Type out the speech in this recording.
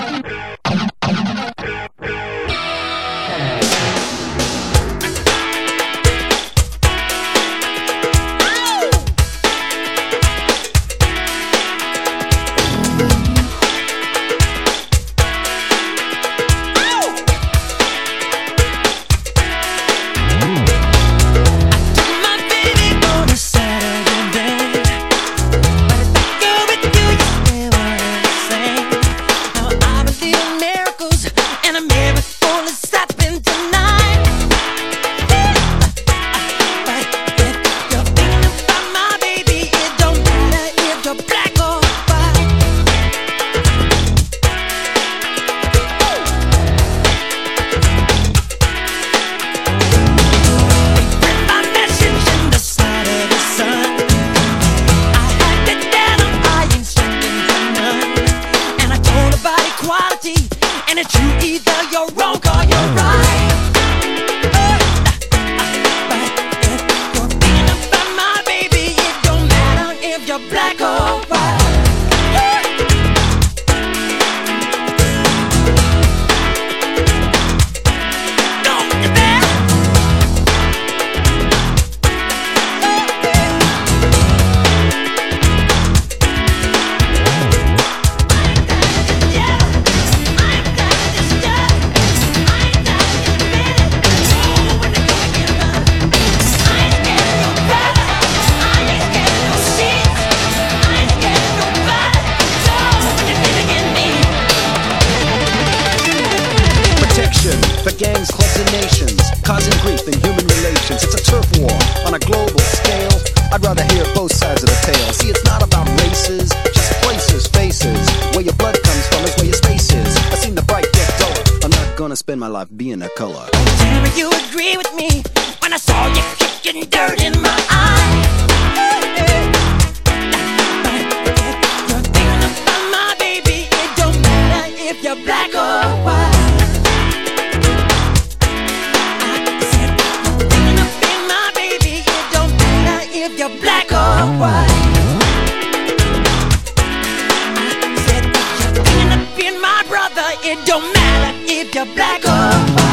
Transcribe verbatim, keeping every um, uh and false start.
For gangs, clubs, and nations, causing grief in human relations. It's a turf war on a global scale. I'd rather hear both sides of the tale. See, it's not about races, just places, faces. Where your blood comes from is where your space is. I've seen the bright get duller. I'm not gonna spend my life being a color. Tell me you agree with me when I saw you kicking dirt in my eye. You're thinking about my baby. It don't matter if you're black or white. If you're black or white, I said if you're thinking of being my brother, it don't matter if you're black or white.